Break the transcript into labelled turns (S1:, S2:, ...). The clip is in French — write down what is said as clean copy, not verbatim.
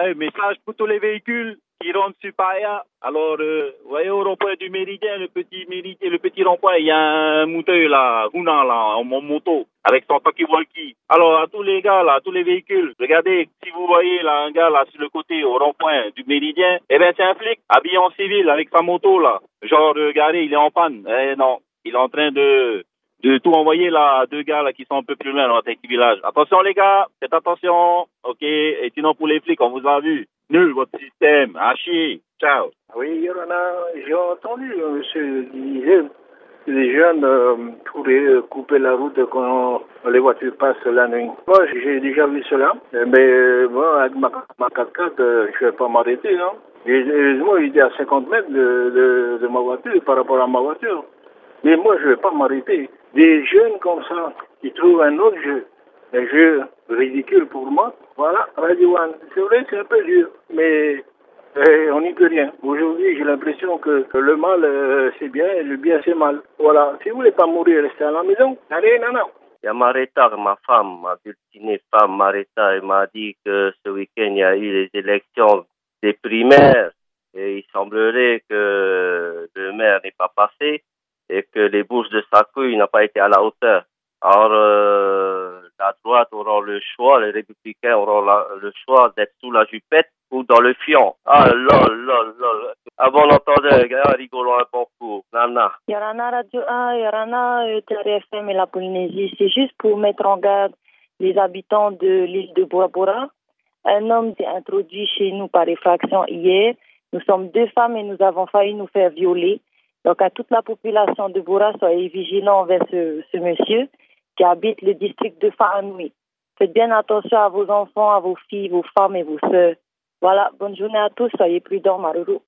S1: Ouais, message pour tous les véhicules qui rentrent sur Paia. Alors, vous voyez, au rond-point du Méridien, le petit rond-point, il y a un mouteux là, Huna là, en moto, avec son talkie-walkie. Alors, à tous les gars là, tous les véhicules, regardez, si vous voyez là, un gars là, sur le côté, au rond-point du Méridien, eh ben, c'est un flic, habillé en civil, avec sa moto là. Genre, regardez, il est en panne. Eh non, il est en train de tout envoyer là à deux gars là qui sont un peu plus loin dans notre petit village. Attention les gars, faites attention, ok. Et sinon pour les flics, on vous a vu. Nul votre système, à chier. Ciao.
S2: Oui, Yorana, j'ai entendu monsieur disait que les jeunes pourraient couper la route quand les voitures passent la nuit. Moi, j'ai déjà vu cela, mais moi, avec ma 4x4, je ne vais pas m'arrêter, non. Moi, il est à 50 mètres de ma voiture par rapport à ma voiture. Mais moi, je ne vais pas m'arrêter. Des jeunes comme ça, qui trouvent un autre jeu, un jeu ridicule pour moi, voilà, Radio One. C'est vrai, c'est un peu dur, mais on n'y peut rien. Aujourd'hui, j'ai l'impression que le mal, c'est bien et le bien, c'est mal. Voilà, si vous voulez pas mourir, restez à la maison. Allez, nana.
S3: Il y a Marita, ma femme, ma bulletinée femme Marita, elle m'a dit que ce week-end, il y a eu les élections des primaires et il semblerait que le maire n'est pas passé et que les bourses de sa couille n'ont pas été à la hauteur. Alors, la droite aura le choix, les républicains auront le choix d'être sous la jupette ou dans le fion. Ah, lol. Avant, on entendait un gars rigolant un bon coup. Nana.
S4: Yorana Radio 1, Yorana TRFM et la Polynésie. C'est juste pour mettre en garde les habitants de l'île de Bora Bora. Un homme s'est introduit chez nous par effraction hier. Nous sommes 2 femmes et nous avons failli nous faire violer. Donc, à toute la population de Bora, soyez vigilants envers ce monsieur qui habite le district de Fa'anoui. Faites bien attention à vos enfants, à vos filles, vos femmes et vos sœurs. Voilà, bonne journée à tous, soyez prudents, Maruru.